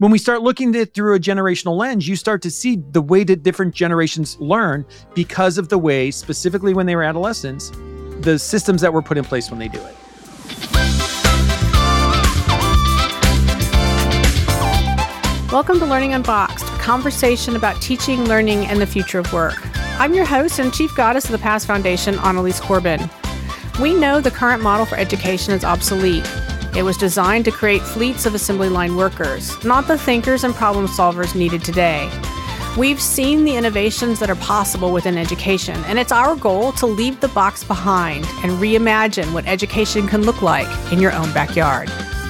when we start looking at it through a generational lens, you start to see the way that different generations learn because of the way, specifically when they were adolescents, the systems that were put in place when they do it. Welcome to Learning Unboxed, a conversation about teaching, learning, and the future of work. I'm your host and Chief Goddess of the Past Foundation, Annalise Corbin. We know the current model for education is obsolete. It was designed to create fleets of assembly line workers, not the thinkers and problem solvers needed today. We've seen the innovations that are possible within education, and it's our goal to leave the box behind and reimagine what education can look like in your own backyard.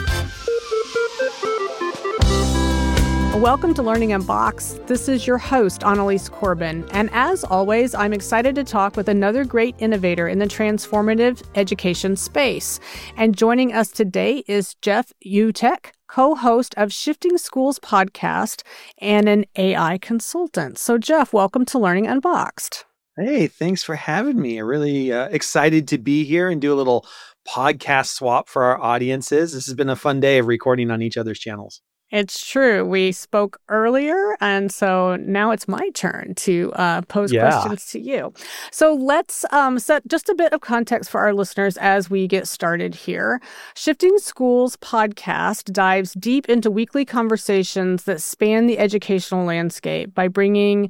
Welcome to Learning Unboxed. This is your host, Annalise Corbin. And as always, I'm excited to talk with another great innovator in the transformative education space. And joining us today is Jeff Utecht, co-host of Shifting Schools podcast and an AI consultant. So Jeff, welcome to Learning Unboxed. Hey, thanks for having me. I'm really excited to be here and do a little podcast swap for our audiences. This has been a fun day of recording on each other's channels. It's true. We spoke earlier, and so now it's my turn to pose questions to you. So let's set just a bit of context for our listeners as we get started here. Shifting Schools podcast dives deep into weekly conversations that span the educational landscape by bringing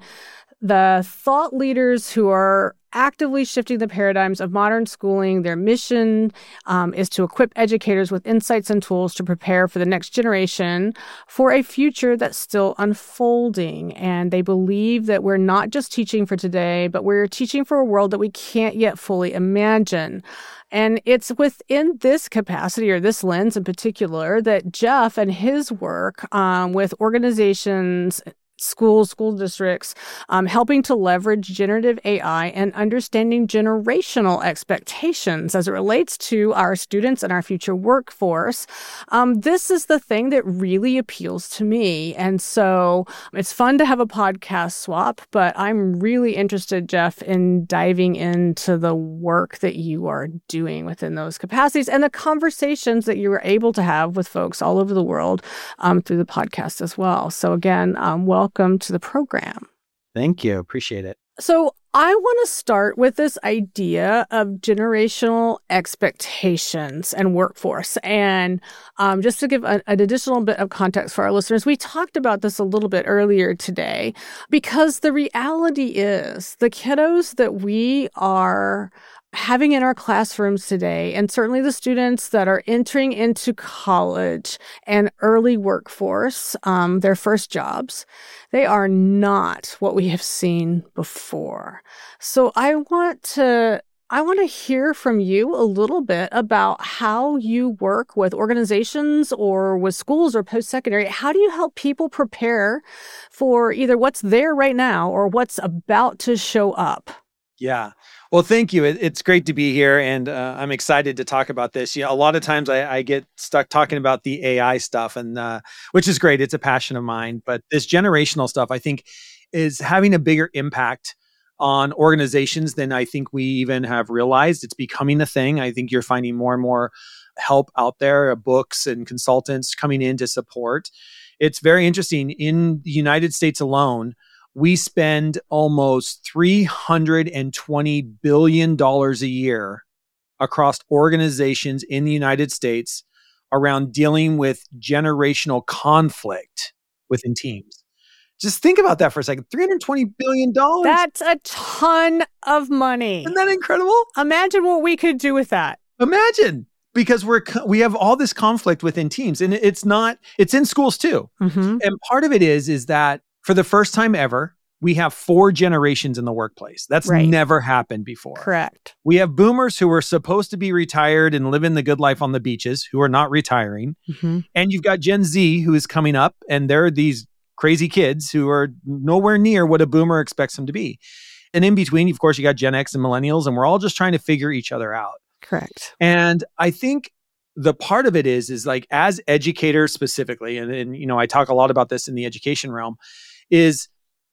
the thought leaders who are actively shifting the paradigms of modern schooling. Their mission is to equip educators with insights and tools to prepare for the next generation for a future that's still unfolding. And they believe that we're not just teaching for today, but we're teaching for a world that we can't yet fully imagine. And it's within this capacity, or this lens in particular, that Jeff and his work with organizations, school districts, helping to leverage generative AI and understanding generational expectations as it relates to our students and our future workforce. This is the thing that really appeals to me. And so it's fun to have a podcast swap, but I'm really interested, Jeff, in diving into the work that you are doing within those capacities and the conversations that you were able to have with folks all over the world through the podcast as well. So again, welcome to the program. Thank you. Appreciate it. So I want to start with this idea of generational expectations and workforce. And just to give an additional bit of context for our listeners, we talked about this a little bit earlier today, because the reality is the kiddos that we are having in our classrooms today, and certainly the students that are entering into college and early workforce, their first jobs, they are not what we have seen before. So I want to hear from you a little bit about how you work with organizations or with schools or post-secondary. How do you help people prepare for either what's there right now or what's about to show up? Yeah. Well, thank you. It's great to be here, and I'm excited to talk about this. A lot of times I get stuck talking about the AI stuff, and which is great. It's a passion of mine. But this generational stuff, I think, is having a bigger impact on organizations than I think we even have realized. It's becoming a thing. I think you're finding more and more help out there, books and consultants coming in to support. It's very interesting. In the United States alone, we spend almost $320 billion a year across organizations in the United States around dealing with generational conflict within teams. Just think about that for a second. $320 billion. That's a ton of money. Isn't that incredible? Imagine what we could do with that. Imagine. Because we have all this conflict within teams, and it's in schools too. Mm-hmm. And part of it is that for the first time ever, we have 4 generations in the workplace. That's never happened before. Correct. We have boomers who are supposed to be retired and living the good life on the beaches, who are not retiring. Mm-hmm. And you've got Gen Z who is coming up, and they're these crazy kids who are nowhere near what a boomer expects them to be. And in between, of course, you got Gen X and millennials, and we're all just trying to figure each other out. Correct. And I think the part of it is like, as educators specifically, and I talk a lot about this in the education realm, is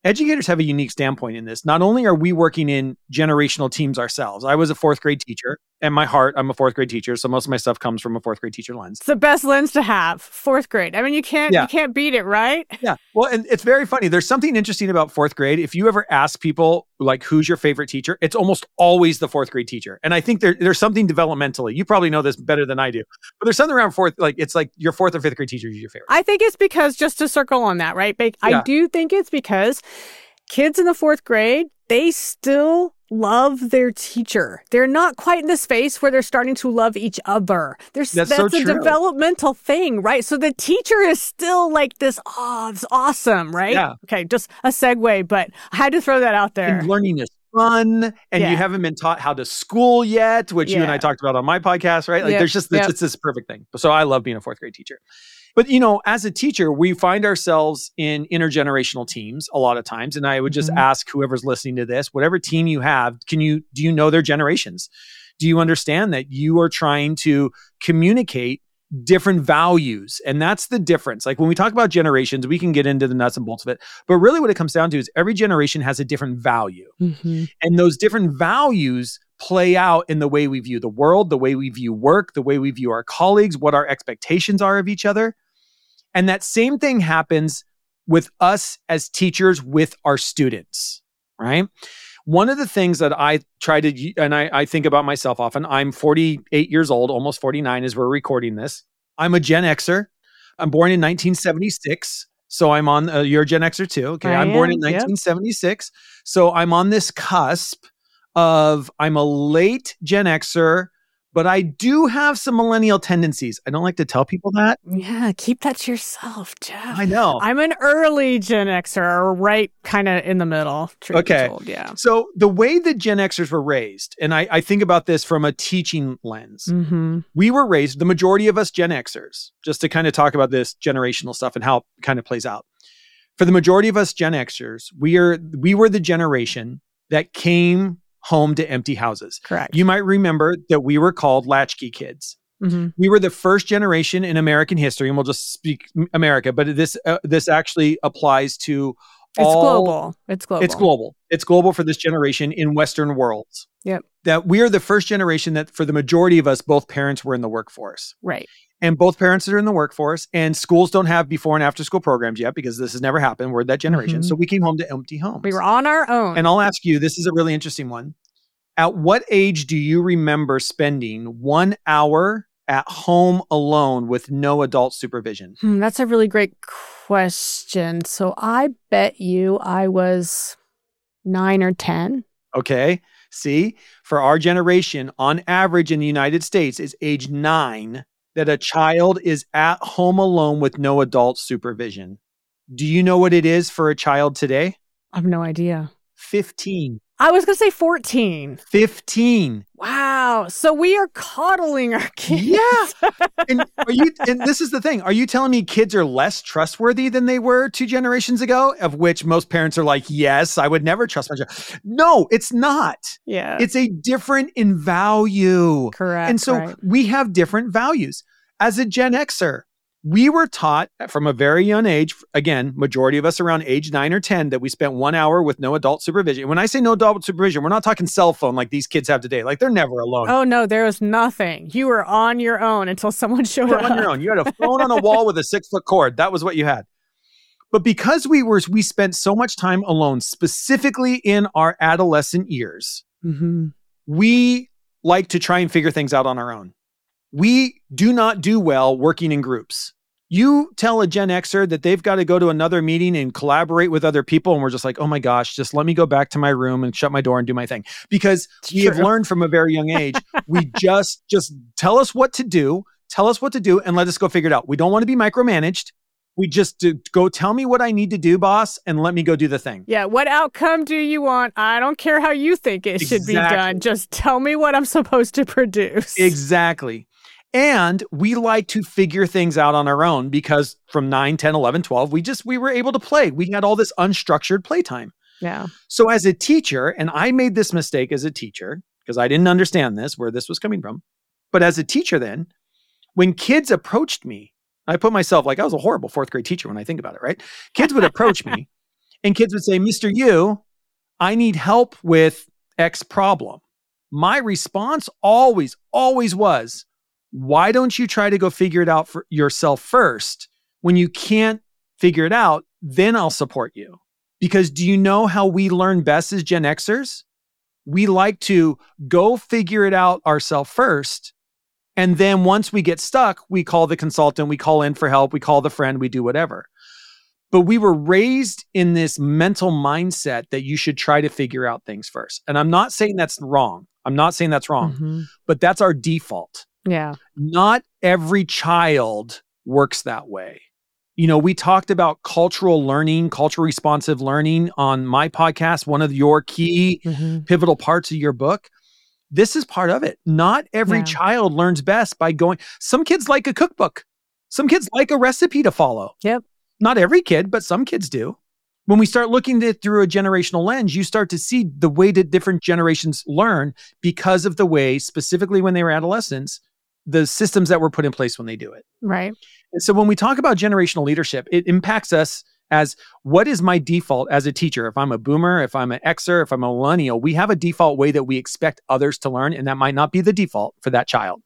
educators have a unique standpoint in this. Not only are we working in generational teams ourselves, I was a fourth grade teacher. And my heart, I'm a fourth grade teacher. So most of my stuff comes from a fourth grade teacher lens. It's the best lens to have, fourth grade. I mean, you can't beat it, right? Yeah. Well, and it's very funny. There's something interesting about fourth grade. If you ever ask people, like, who's your favorite teacher? It's almost always the fourth grade teacher. And I think there's something developmentally. You probably know this better than I do. But there's something around fourth, like, it's like your fourth or fifth grade teacher is your favorite. I think it's because, just to circle on that, right? I do think it's because kids in the fourth grade, they still love their teacher. They're not quite in this phase where they're starting to love each other. That's so a developmental thing, right? So the teacher is still like this, it's awesome, right? Yeah. Okay, just a segue, but I had to throw that out there. And learning is fun, and you haven't been taught how to school yet, which you and I talked about on my podcast, right? Like there's just this perfect thing. So I love being a fourth grade teacher. But, as a teacher, we find ourselves in intergenerational teams a lot of times. And I would just ask whoever's listening to this, whatever team you have, do you know their generations? Do you understand that you are trying to communicate different values? And that's the difference. Like when we talk about generations, we can get into the nuts and bolts of it. But really what it comes down to is every generation has a different value. And those different values play out in the way we view the world, the way we view work, the way we view our colleagues, what our expectations are of each other. And that same thing happens with us as teachers with our students, right? One of the things that I try to, and I think about myself often, I'm 48 years old, almost 49 as we're recording this. I'm a Gen Xer. I'm born in 1976. So I'm on, you're a Gen Xer too. Okay. I'm born in 1976. So I'm on this cusp of, I'm a late Gen Xer, but I do have some millennial tendencies. I don't like to tell people that. Yeah, keep that to yourself, Jeff. I know. I'm an early Gen Xer, right kind of in the middle. Okay. Yeah. So the way that Gen Xers were raised, and I think about this from a teaching lens, we were raised, the majority of us Gen Xers, just to kind of talk about this generational stuff and how it kind of plays out. For the majority of us Gen Xers, we were the generation that came home to empty houses. Correct. You might remember that we were called latchkey kids. We were the first generation in American history, and we'll just speak America, but this actually applies to global. It's global. It's global for this generation in Western worlds. Yep. That we are the first generation that for the majority of us, both parents were in the workforce. Right. And both parents are in the workforce, and schools don't have before and after school programs yet because this has never happened. We're that generation. So we came home to empty homes. We were on our own. And I'll ask you, this is a really interesting one. At what age do you remember spending 1 hour at home alone with no adult supervision? That's a really great question. So I bet you I was 9 or 10. Okay. See, for our generation, on average in the United States is age 9 that a child is at home alone with no adult supervision. Do you know what it is for a child today? I have no idea. 15. I was going to say 14. 15. Wow. So we are coddling our kids. Yeah. And this is the thing. Are you telling me kids are less trustworthy than they were 2 generations ago? Of which most parents are like, yes, I would never trust my child. No, it's not. Yeah. It's a different in value. Correct. And so we have different values. As a Gen Xer, we were taught from a very young age, again, majority of us around age 9 or 10, that we spent 1 hour with no adult supervision. When I say no adult supervision, we're not talking cell phone like these kids have today. Like they're never alone. Oh, no, there was nothing. You were on your own until someone showed up. On your own. You had a phone on a wall with a 6-foot cord. That was what you had. But because we spent so much time alone, specifically in our adolescent years, we like to try and figure things out on our own. We do not do well working in groups. You tell a Gen Xer that they've got to go to another meeting and collaborate with other people, and we're just like, oh my gosh, just let me go back to my room and shut my door and do my thing. Because we have learned from a very young age, we just tell us what to do, and let us go figure it out. We don't want to be micromanaged. We just go tell me what I need to do, boss, and let me go do the thing. Yeah. What outcome do you want? I don't care how you think it should be done. Just tell me what I'm supposed to produce. Exactly. And we like to figure things out on our own because from 9, 10, 11, 12, we were able to play. We had all this unstructured playtime. Yeah. So as a teacher, and I made this mistake as a teacher because I didn't understand where this was coming from. But as a teacher then, when kids approached me, I put myself like I was a horrible 4th grade teacher when I think about it, right? Kids would approach me And kids would say, Mr. Yu, I need help with X problem. My response always was, why don't you try to go figure it out for yourself first? When you can't figure it out, then I'll support you. Because do you know how we learn best as Gen Xers? We like to go figure it out ourselves first. And then once we get stuck, we call the consultant, we call in for help, we call the friend, we do whatever. But we were raised in this mental mindset that you should try to figure out things first. And I'm not saying that's wrong. But that's our default. Yeah. Not every child works that way. You know, we talked about cultural learning, cultural responsive learning on my podcast, one of your key pivotal parts of your book. This is part of it. Not every child learns best by going. Some kids like a cookbook. Some kids like a recipe to follow. Yep. Not every kid, but some kids do. When we start looking at it through a generational lens, you start to see the way that different generations learn because of the way, specifically when they were adolescents, the systems that were put in place when they do it. Right. And so when we talk about generational leadership, it impacts us as what is my default as a teacher? If I'm a boomer, if I'm an Xer, if I'm a millennial, we have a default way that we expect others to learn, and that might not be the default for that child.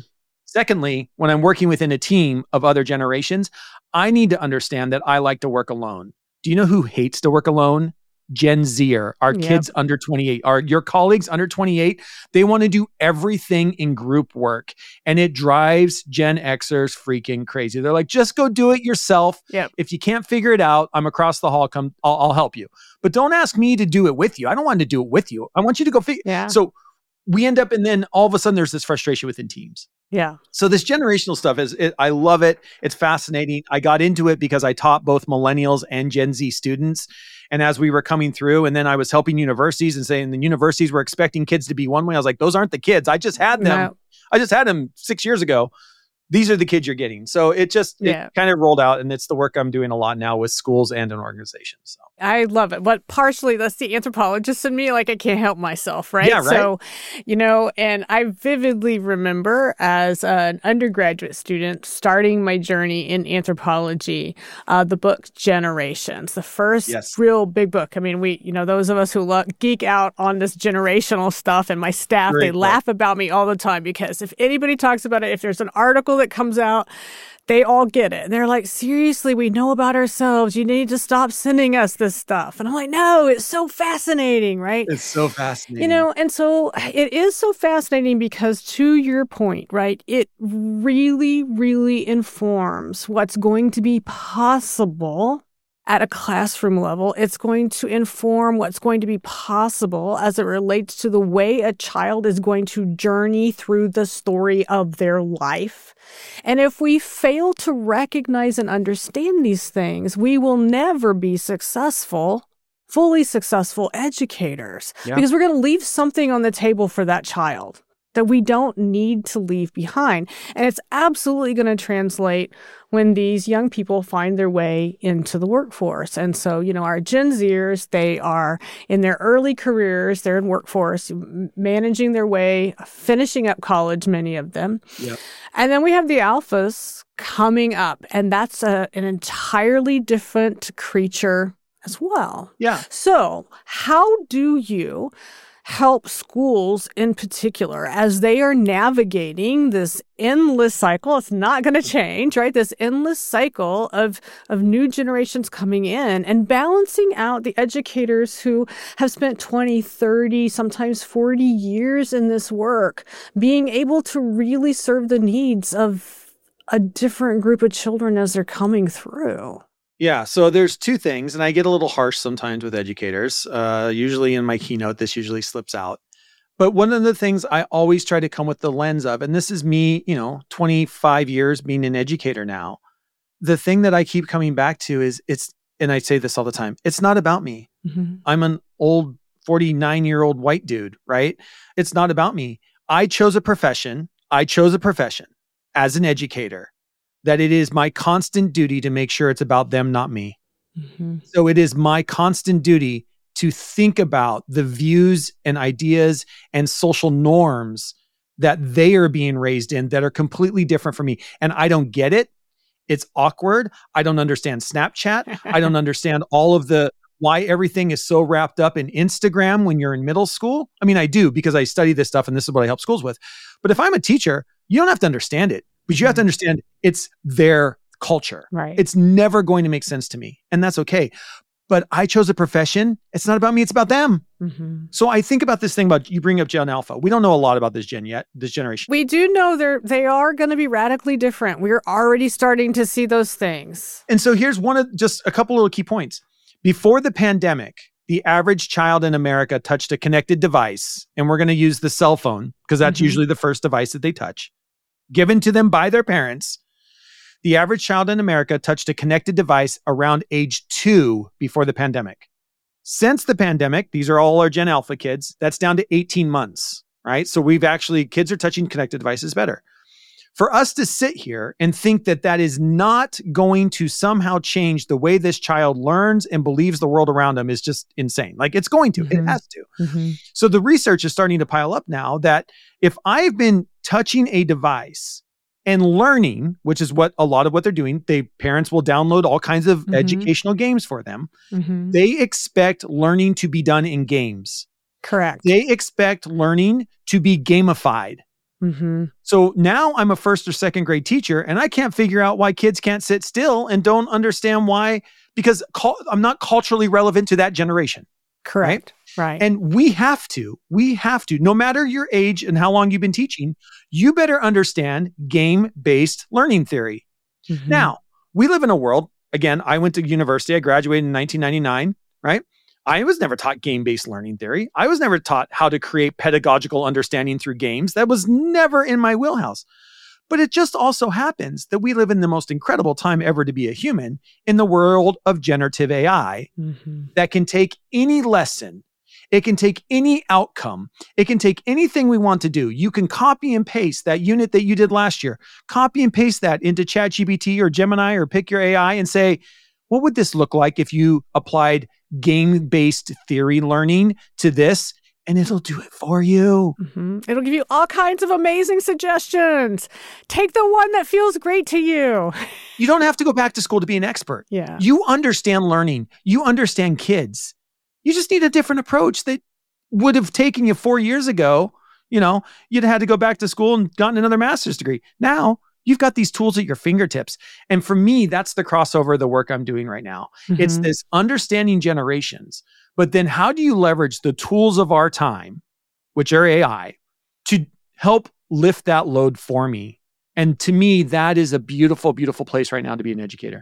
Secondly, when I'm working within a team of other generations, I need to understand that I like to work alone. Do you know who hates to work alone? Gen Zer, our kids under 28, your colleagues under 28, they want to do everything in group work. And it drives Gen Xers freaking crazy. They're like, just go do it yourself. Yep. If you can't figure it out, I'm across the hall. Come, I'll help you. But don't ask me to do it with you. I don't want to do it with you. I want you to go figure. Yeah. So we end up, and then all of a sudden there's this frustration within teams. Yeah. So this generational stuff I love it. It's fascinating. I got into it because I taught both millennials and Gen Z students. And as we were coming through, and then I was helping universities and saying the universities were expecting kids to be one way. I was like, those aren't the kids. I just had them. No. I just had them 6 years ago. These are the kids you're getting. So it kind of rolled out, and it's the work I'm doing a lot now with schools and in organizations. So. I love it. But partially, that's the anthropologist in me. Like, I can't help myself, right? Yeah, right. So, you know, and I vividly remember as an undergraduate student starting my journey in anthropology, the book Generations, the first real big book. I mean, those of us who geek out on this generational stuff, and my staff, they laugh about me all the time because if anybody talks about it, if there's an article that comes out, they all get it. And they're like, seriously, we know about ourselves. You need to stop sending us this stuff. And I'm like, no, it's so fascinating, right? It's so fascinating. You know, and so it is so fascinating because, to your point, right, it really, really informs what's going to be possible at a classroom level. It's going to inform what's going to be possible as it relates to the way a child is going to journey through the story of their life. And if we fail to recognize and understand these things, we will never be fully successful educators, because we're going to leave something on the table for that child that we don't need to leave behind. And it's absolutely going to translate when these young people find their way into the workforce. And so, you know, our Gen Zers, they are in their early careers, they're in workforce, managing their way, finishing up college, many of them. Yep. And then we have the alphas coming up, and that's an entirely different creature as well. Yeah. So how do you help schools in particular as they are navigating this endless cycle? It's not going to change, right? This endless cycle of new generations coming in, and balancing out the educators who have spent 20, 30, sometimes 40 years in this work, being able to really serve the needs of a different group of children as they're coming through. Yeah. So there's two things, and I get a little harsh sometimes with educators. Usually in my keynote, this usually slips out. But one of the things I always try to come with the lens of, and this is me, 25 years being an educator now. The thing that I keep coming back to is and I say this all the time, it's not about me. Mm-hmm. I'm an old 49-year-old white dude, right? It's not about me. I chose a profession as an educator, that it is my constant duty to make sure it's about them, not me. Mm-hmm. So it is my constant duty to think about the views and ideas and social norms that they are being raised in that are completely different from me. And I don't get it. It's awkward. I don't understand Snapchat. I don't understand all of the why everything is so wrapped up in Instagram when you're in middle school? I mean, I do because I study this stuff and this is what I help schools with. But if I'm a teacher, you don't have to understand it, but you have to understand it's their culture. Right. It's never going to make sense to me, and that's okay. But I chose a profession. It's not about me. It's about them. Mm-hmm. So I think about this thing about, you bring up Gen Alpha. We don't know a lot about this gen yet, this generation. We do know they are going to be radically different. We're already starting to see those things. And so here's just a couple little key points. Before the pandemic, the average child in America touched a connected device, and we're going to use the cell phone because that's usually the first device that they touch, given to them by their parents. The average child in America touched a connected device around age 2 before the pandemic. Since the pandemic, these are all our Gen Alpha kids, that's down to 18 months, right? So kids are touching connected devices better. For us to sit here and think that that is not going to somehow change the way this child learns and believes the world around them is just insane. Like, it's going to, it has to. So the research is starting to pile up now that if I've been touching a device and learning, which is what a lot of what they're doing, parents will download all kinds of educational games for them. They expect learning to be done in games. Correct. They expect learning to be gamified. So now I'm a first or second grade teacher, and I can't figure out why kids can't sit still and don't understand why, because I'm not culturally relevant to that generation. Correct. Right. And we have to, no matter your age and how long you've been teaching, you better understand game-based learning theory. Now, we live in a world, again, I went to university, I graduated in 1999, right? I was never taught game-based learning theory. I was never taught how to create pedagogical understanding through games. That was never in my wheelhouse. But it just also happens that we live in the most incredible time ever to be a human in the world of generative AI that can take any lesson. It can take any outcome. It can take anything we want to do. You can copy and paste that unit that you did last year, copy and paste that into ChatGPT or Gemini or pick your AI and say, what would this look like if you applied game-based theory learning to this? And it'll do it for you. It'll give you all kinds of amazing suggestions. Take the one that feels great to you. You don't have to go back to school to be an expert. Yeah. You understand learning. You understand kids. You just need a different approach that would have taken you 4 years ago. You know, you'd had to go back to school and gotten another master's degree. Now, you've got these tools at your fingertips. And for me, that's the crossover of the work I'm doing right now. It's this understanding generations. But then how do you leverage the tools of our time, which are AI, to help lift that load for me? And to me, that is a beautiful, beautiful place right now to be an educator.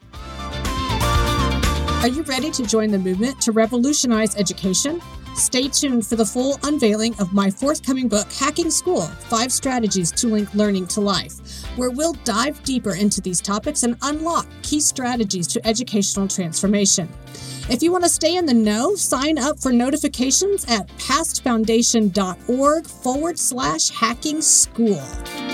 Are you ready to join the movement to revolutionize education? Stay tuned for the full unveiling of my forthcoming book, Hacking School: 5 Strategies to Link Learning to Life, where we'll dive deeper into these topics and unlock key strategies to educational transformation. If you want to stay in the know, sign up for notifications at pastfoundation.org/hacking school.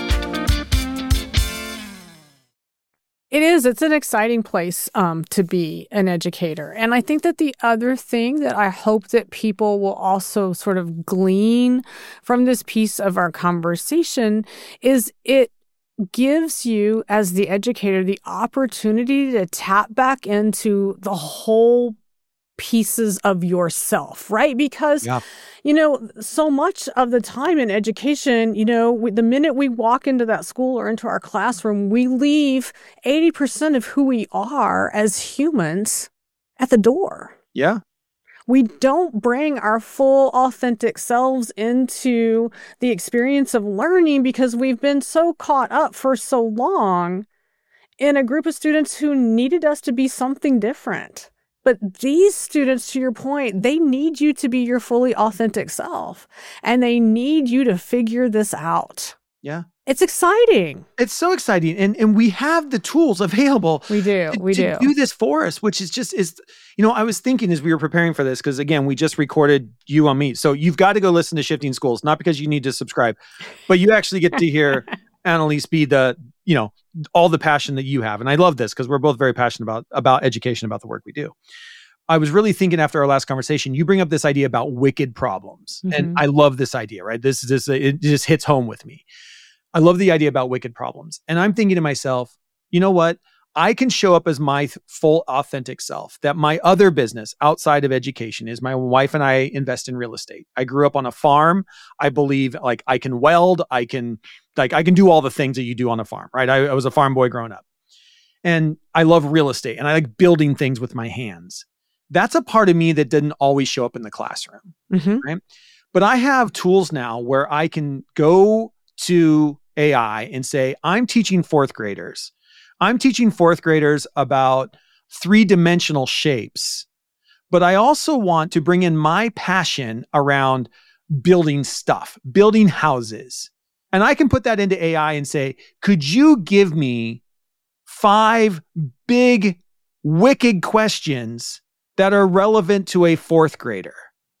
It's an exciting place to be an educator. And I think that the other thing that I hope that people will also sort of glean from this piece of our conversation is it gives you, as the educator, the opportunity to tap back into the whole pieces of yourself, right? Because, you know, so much of the time in education, you know, the minute we walk into that school or into our classroom, we leave 80% of who we are as humans at the door. Yeah. We don't bring our full, authentic selves into the experience of learning because we've been so caught up for so long in a group of students who needed us to be something different. But these students, to your point, they need you to be your fully authentic self, and they need you to figure this out. Yeah. It's exciting. It's so exciting. And we have the tools available. We do. To do this for us, which is you know, I was thinking as we were preparing for this, because again, we just recorded You on Me. So you've got to go listen to Shifting Schools, not because you need to subscribe, but you actually get to hear Annalise be you know, all the passion that you have. And I love this because we're both very passionate about education, about the work we do. I was really thinking after our last conversation, you bring up this idea about wicked problems. And I love this idea, right? It just hits home with me. I love the idea about wicked problems. And I'm thinking to myself, you know what? I can show up as my full authentic self, that my other business outside of education is my wife and I invest in real estate. I grew up on a farm. I believe like I can weld, I can do all the things that you do on a farm, right? I was a farm boy growing up. And I love real estate and I like building things with my hands. That's a part of me that didn't always show up in the classroom, right? But I have tools now where I can go to AI and say, I'm teaching fourth graders. I'm teaching fourth graders about three-dimensional shapes, but I also want to bring in my passion around building stuff, building houses. And I can put that into AI and say, could you give me 5 big, wicked questions that are relevant to a fourth grader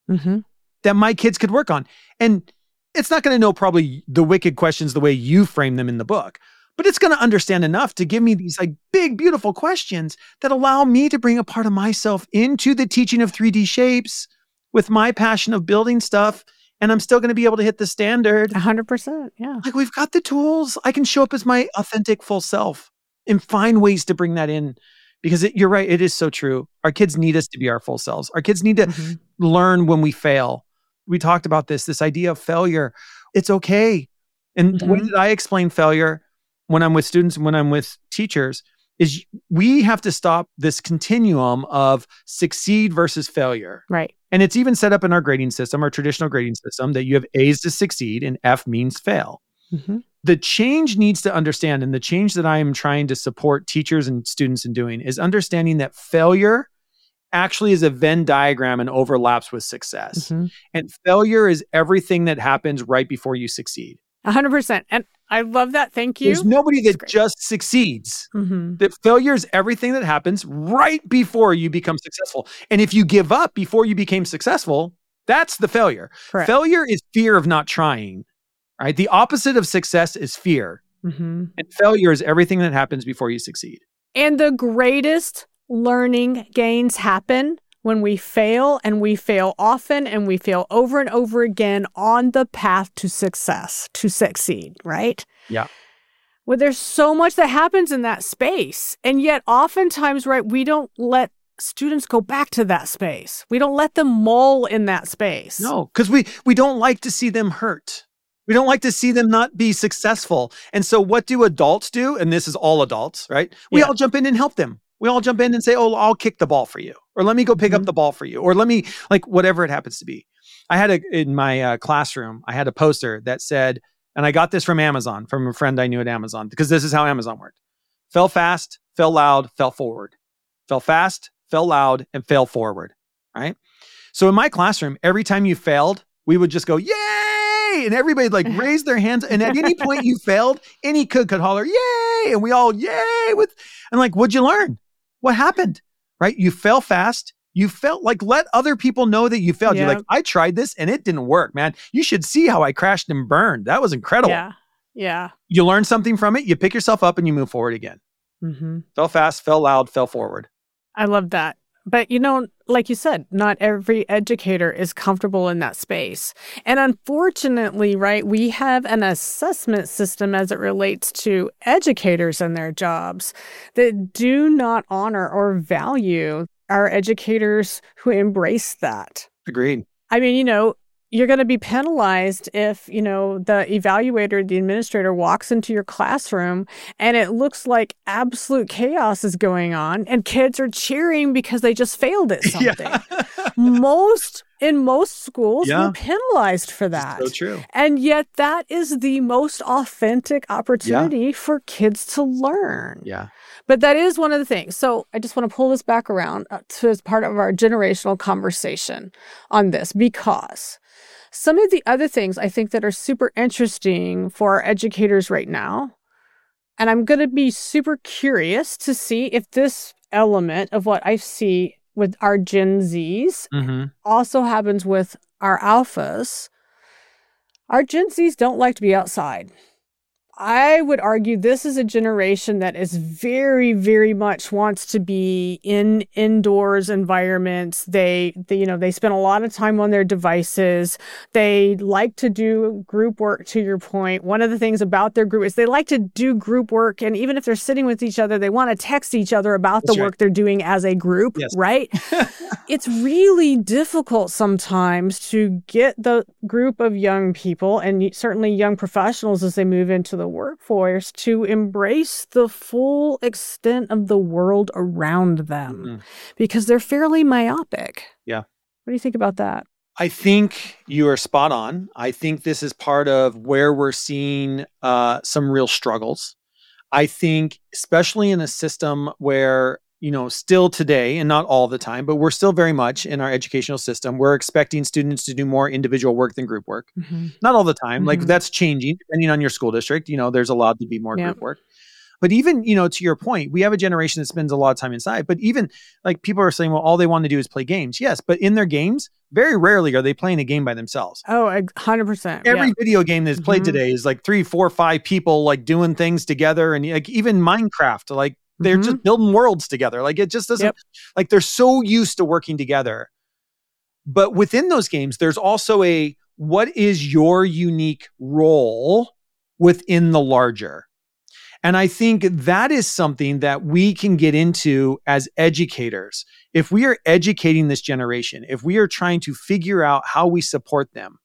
that my kids could work on? And it's not going to know probably the wicked questions the way you frame them in the book, but it's going to understand enough to give me these like big, beautiful questions that allow me to bring a part of myself into the teaching of 3D shapes with my passion of building stuff. And I'm still going to be able to hit the standard. 100%. Yeah. Like we've got the tools. I can show up as my authentic full self and find ways to bring that in because you're right. It is so true. Our kids need us to be our full selves. Our kids need to learn when we fail. We talked about this idea of failure. It's okay. And the way that I explain failure when I'm with students and when I'm with teachers is we have to stop this continuum of succeed versus failure. Right. And it's even set up in our grading system, our traditional grading system, that you have A's to succeed and F means fail. The change needs to understand, and the change that I am trying to support teachers and students in doing is understanding that failure actually is a Venn diagram and overlaps with success. And failure is everything that happens right before you succeed. 100%. And I love that. Thank you. There's nobody that just succeeds. That failure is everything that happens right before you become successful. And if you give up before you became successful, that's the failure. Correct. Failure is fear of not trying, right? The opposite of success is fear. And failure is everything that happens before you succeed. And the greatest learning gains happen when we fail, and we fail often, and we fail over and over again on the path to success, to succeed, right? Yeah. Well, there's so much that happens in that space. And yet oftentimes, right, we don't let students go back to that space. We don't let them mull in that space. No, because we don't like to see them hurt. We don't like to see them not be successful. And so what do adults do? And this is all adults, right? We all jump in and help them. We all jump in and say, oh, I'll kick the ball for you. Or let me go pick up the ball for you. Or let me, like, whatever it happens to be. I had in my classroom, I had a poster that said, and I got this from Amazon, from a friend I knew at Amazon, because this is how Amazon worked. Fell fast, fell loud, fell forward. Fell fast, fell loud, and fell forward, right? So in my classroom, every time you failed, we would just go, yay! And everybody like raised their hands. And at any point you failed, any kid could holler, yay! And we all, yay! And like, what'd you learn? What happened? Right? You fell fast. You felt like, let other people know that you failed. You're like, I tried this and it didn't work, man. You should see how I crashed and burned. That was incredible. Yeah. You learn something from it. You pick yourself up and you move forward again. Fell fast, fell loud, fell forward. I love that. But, you know, like you said, not every educator is comfortable in that space. And unfortunately, right, we have an assessment system as it relates to educators and their jobs that do not honor or value our educators who embrace that. Agreed. I mean, you know, you're going to be penalized if, you know, the evaluator, the administrator walks into your classroom and it looks like absolute chaos is going on and kids are cheering because they just failed at something. In most schools, we're penalized for that. So true. And yet that is the most authentic opportunity for kids to learn. Yeah. But that is one of the things. So I just want to pull this back around to as part of our generational conversation on this, because some of the other things I think that are super interesting for our educators right now, and I'm going to be super curious to see if this element of what I see with our Gen Zs also happens with our alphas. Our Gen Zs don't like to be outside. I would argue this is a generation that is very, very much wants to be in indoors environments. They spend a lot of time on their devices. They like to do group work, to your point. One of the things about their group is they like to do group work. And even if they're sitting with each other, they want to text each other about the work they're doing as a group, right? It's really difficult sometimes to get the group of young people, and certainly young professionals as they move into the workforce, to embrace the full extent of the world around them because they're fairly myopic. Yeah. What do you think about that? I think you are spot on. I think this is part of where we're seeing some real struggles. I think, especially in a system where, still today, and not all the time, but we're still very much in our educational system, we're expecting students to do more individual work than group work. Not all the time. Like that's changing depending on your school district. There's allowed to be more group work. But even, to your point, we have a generation that spends a lot of time inside. But even like people are saying, well, all they want to do is play games. Yes, but in their games, very rarely are they playing a game by themselves. Oh, 100%. Every video game that's played today is like 3, 4, 5 people like doing things together. And like even Minecraft, like they're just building worlds together. Like it just doesn't, like they're so used to working together. But within those games, there's also what is your unique role within the larger? And I think that is something that we can get into as educators. If we are educating this generation, if we are trying to figure out how we support them,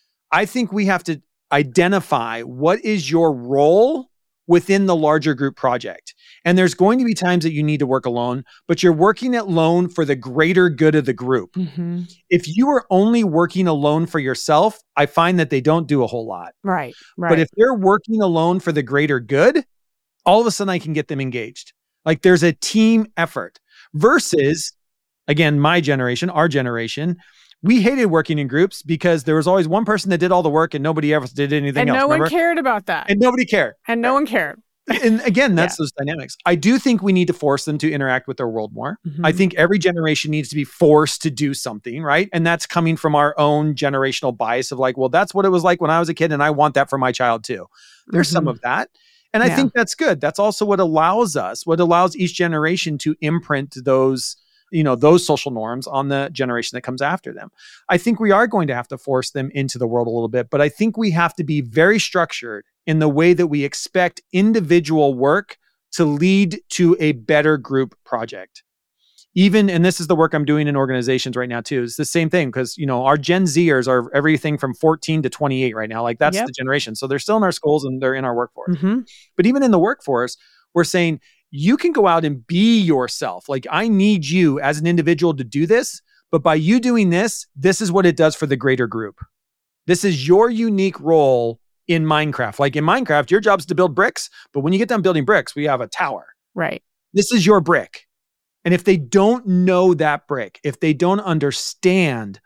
I think we have to identify what is your role within the larger group project. And there's going to be times that you need to work alone, but you're working alone for the greater good of the group. If you are only working alone for yourself, I find that they don't do a whole lot. Right. But if they're working alone for the greater good, all of a sudden I can get them engaged. Like there's a team effort versus, again, my generation, our generation, we hated working in groups because there was always one person that did all the work and nobody ever did anything else. And no one cared about that. And nobody cared. And no one cared. And again, that's those dynamics. I do think we need to force them to interact with their world more. I think every generation needs to be forced to do something, right? And that's coming from our own generational bias of like, well, that's what it was like when I was a kid and I want that for my child too. There's some of that. And I think that's good. That's also what allows each generation to imprint those social norms on the generation that comes after them. I think we are going to have to force them into the world a little bit, but I think we have to be very structured in the way that we expect individual work to lead to a better group project. And this is the work I'm doing in organizations right now too. It's the same thing because, our Gen Zers are everything from 14 to 28 right now. Like that's the generation. So they're still in our schools and they're in our workforce. But even in the workforce, we're saying you can go out and be yourself. Like I need you as an individual to do this, but by you doing this, this is what it does for the greater group. This is your unique role in Minecraft. Like in Minecraft, your job is to build bricks, but when you get done building bricks, we have a tower. Right. This is your brick. And if they don't know that brick, if they don't understand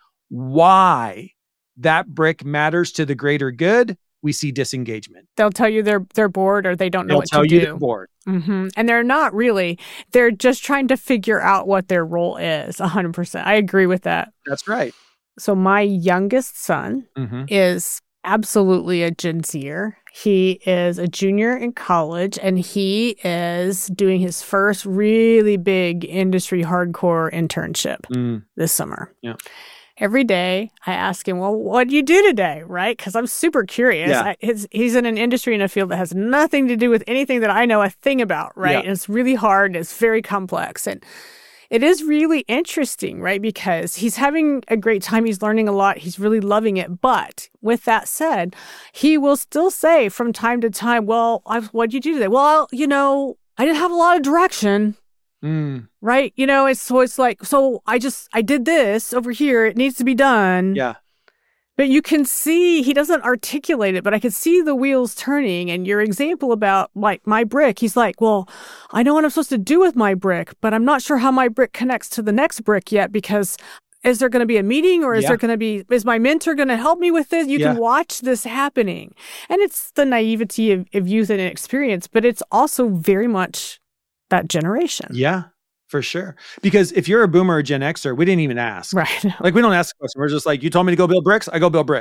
why that brick matters to the greater good, we see disengagement. They'll tell you they're bored or they don't know what to do. They'll tell you they're bored. And they're not really. They're just trying to figure out what their role is. 100%. I agree with that. That's right. So my youngest son is absolutely a Gen Zer. He is a junior in college and he is doing his first really big industry hardcore internship this summer. Yeah. Every day I ask him, well, what do you do today? Right? Because I'm super curious. Yeah. He's in an industry in a field that has nothing to do with anything that I know a thing about. Right. Yeah. And it's really hard. It's very complex. And it is really interesting, right? Because he's having a great time. He's learning a lot. He's really loving it. But with that said, he will still say from time to time, well, what'd you do today? Well, I didn't have a lot of direction. Right? It's like, so I did this over here. It needs to be done. Yeah. But you can see, he doesn't articulate it, but I can see the wheels turning. And your example about like my brick, he's like, well, I know what I'm supposed to do with my brick, but I'm not sure how my brick connects to the next brick yet because is there going to be a meeting or is my mentor going to help me with this? You can watch this happening. And it's the naivety of youth and experience, but it's also very much that generation. Yeah. For sure. Because if you're a boomer or Gen Xer, we didn't even ask. Right. Like we don't ask the question. We're just like, you told me to go build bricks, I go build bricks.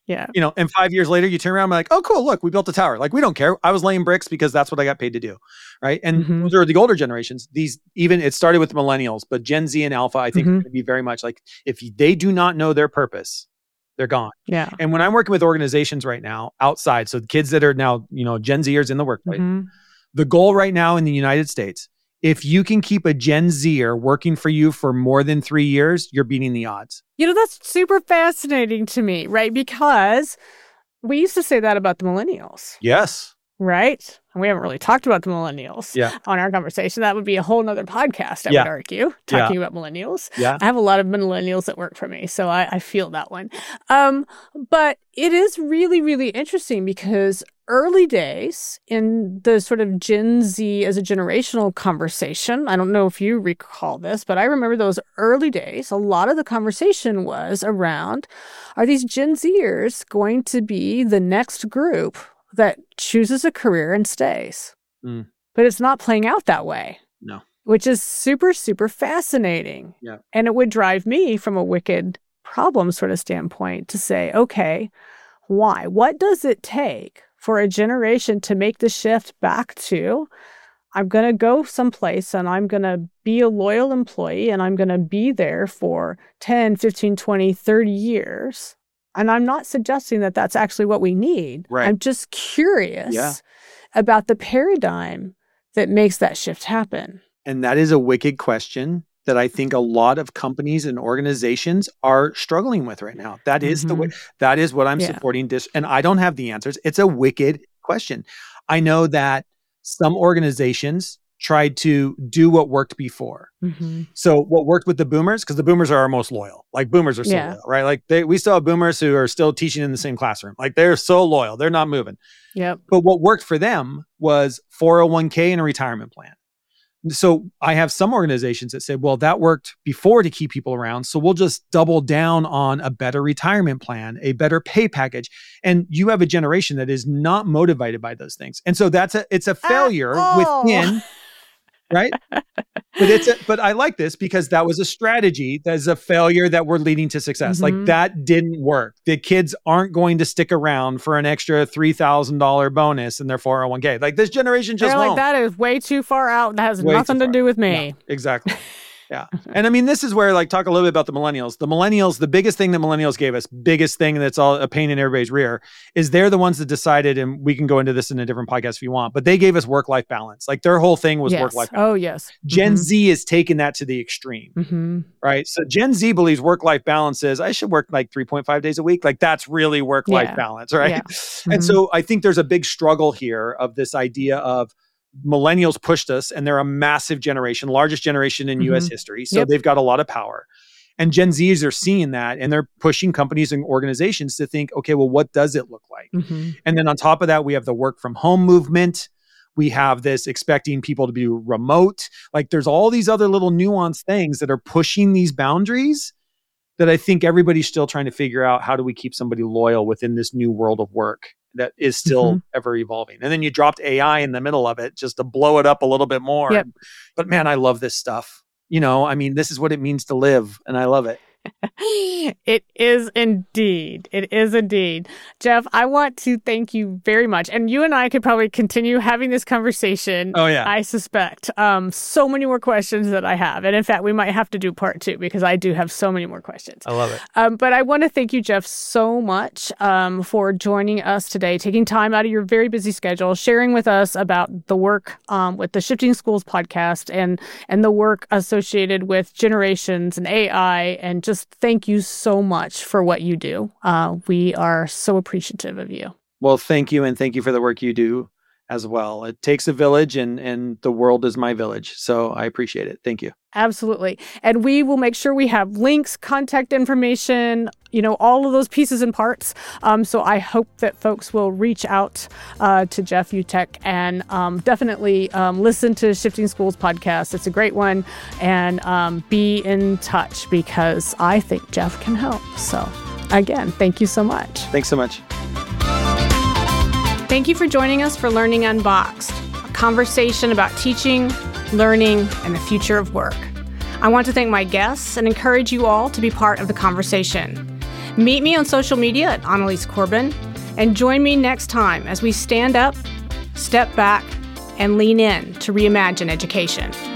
Yeah. And 5 years later, you turn around and be like, oh, cool, look, we built a tower. Like, we don't care. I was laying bricks because that's what I got paid to do, right? And those are the older generations. It started with millennials, but Gen Z and Alpha, I think, are going to be very much like, if they do not know their purpose, they're gone. Yeah. And when I'm working with organizations right now outside, so the kids that are now, Gen Zers in the workplace, the goal right now in the United States, if you can keep a Gen Zer working for you for more than 3 years, you're beating the odds. That's super fascinating to me, right? Because we used to say that about the millennials. Yes. Right? And we haven't really talked about the millennials on our conversation. That would be a whole nother podcast, I would argue, talking about millennials. Yeah. I have a lot of millennials that work for me, so I feel that one. But it is really, really interesting because early days in the sort of Gen Z as a generational conversation, I don't know if you recall this, but I remember those early days, a lot of the conversation was around, are these Gen Zers going to be the next group that chooses a career and stays? But it's not playing out that way. No. Which is super, super fascinating. Yeah. And it would drive me from a wicked problem sort of standpoint to say, okay, why? What does it take for a generation to make the shift back to, I'm going to go someplace and I'm going to be a loyal employee and I'm going to be there for 10, 15, 20, 30 years. And I'm not suggesting that that's actually what we need. Right. I'm just curious about the paradigm that makes that shift happen. And that is a wicked question that I think a lot of companies and organizations are struggling with right now. That is that is what I'm supporting this. And I don't have the answers. It's a wicked question. I know that some organizations tried to do what worked before. So what worked with the boomers, because the boomers are our most loyal. Like boomers are so loyal, right? Like we still have boomers who are still teaching in the same classroom. Like they're so loyal. They're not moving. Yep. But what worked for them was 401k and a retirement plan. So I have some organizations that say, well, that worked before to keep people around. So we'll just double down on a better retirement plan, a better pay package. And you have a generation that is not motivated by those things. And so it's a failure within, right? But I like this because that was a strategy. That's a failure that we're leading to success. Like that didn't work. The kids aren't going to stick around for an extra $3,000 bonus in their 401k. Like this generation just won't. Like, that is way too far out. That has nothing to do with me. Yeah, exactly. Yeah. And I mean, this is where talk a little bit about the millennials. The millennials, the biggest thing that millennials gave us, biggest thing that's all a pain in everybody's rear, is they're the ones that decided, and we can go into this in a different podcast if you want, but they gave us work-life balance. Like their whole thing was work-life balance. Oh, yes. Gen Z has taken that to the extreme, right? So Gen Z believes work-life balance is, I should work like 3.5 days a week. Like that's really work-life balance, right? Yeah. And so I think there's a big struggle here of this idea of, millennials pushed us and they're a massive generation, largest generation in US history. So they've got a lot of power. And Gen Zs are seeing that and they're pushing companies and organizations to think, okay, well, what does it look like? And then on top of that, we have the work from home movement. We have this expecting people to be remote. Like there's all these other little nuanced things that are pushing these boundaries that I think everybody's still trying to figure out, how do we keep somebody loyal within this new world of work that is still ever evolving. And then you dropped AI in the middle of it just to blow it up a little bit more. Yep. But man, I love this stuff. I mean, this is what it means to live and I love it. It is indeed. It is indeed. Jeff, I want to thank you very much. And you and I could probably continue having this conversation. Oh, yeah. I suspect. So many more questions that I have. And in fact, we might have to do part 2 because I do have so many more questions. I love it. But I want to thank you, Jeff, so much for joining us today, taking time out of your very busy schedule, sharing with us about the work with the Shifting Schools podcast and the work associated with generations and AI, and just thank you so much for what you do. We are so appreciative of you. Well, thank you. And thank you for the work you do as well. It takes a village and the world is my village. So I appreciate it. Thank you. Absolutely. And we will make sure we have links, contact information, all of those pieces and parts. So I hope that folks will reach out to Jeff Utecht and definitely listen to Shifting Schools podcast. It's a great one. And be in touch because I think Jeff can help. So again, thank you so much. Thanks so much. Thank you for joining us for Learning Unboxed, a conversation about teaching, learning, and the future of work. I want to thank my guests and encourage you all to be part of the conversation. Meet me on social media at Annalise Corbin, and join me next time as we stand up, step back, and lean in to reimagine education.